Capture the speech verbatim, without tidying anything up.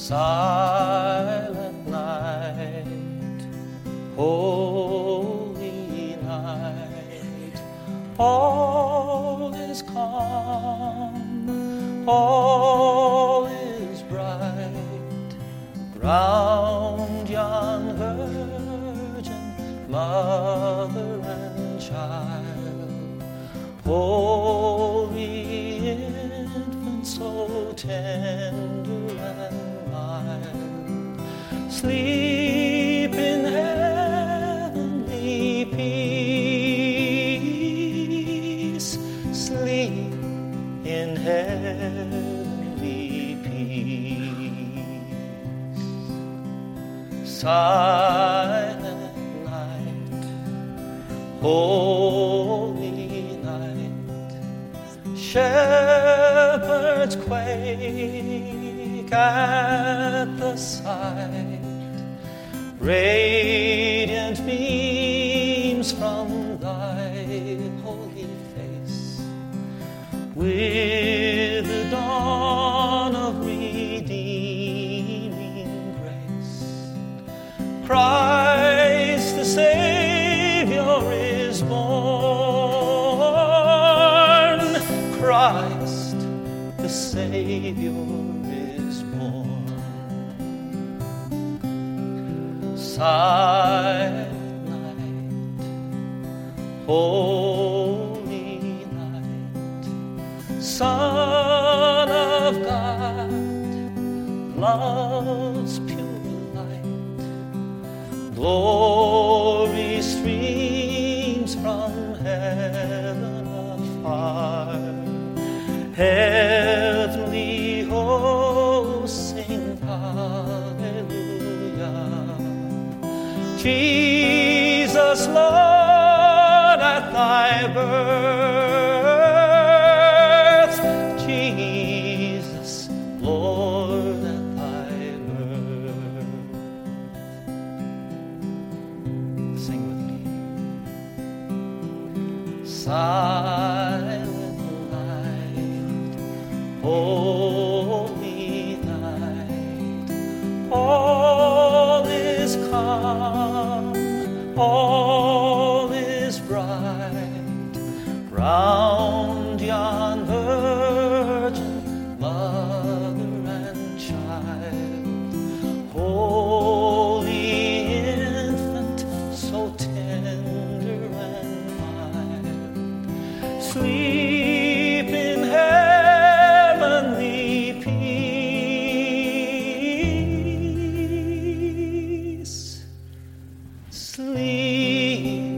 Silent night, holy night, all is calm, all is bright, round yon virgin mother and child, holy infant, so tender and mild, sleep in heavenly peace, sleep in heavenly peace. Silent night, holy night, shepherds quake at the sight, radiant beams from thy holy face, with the dawn of redeeming grace. Christ the Savior is born, Christ the Savior is born. Silent night, holy night, Son of God, love's pure light, glory streams from heaven afar, heavenly hosts sing hallelujah. Jesus, Lord, at thy birth, Jesus, Lord, at thy birth. Sing with me. Silent night, holy night, all is calm, all is bright, round yon virgin mother and child, holy infant, so tender and mild, sleep in heavenly peace, sleep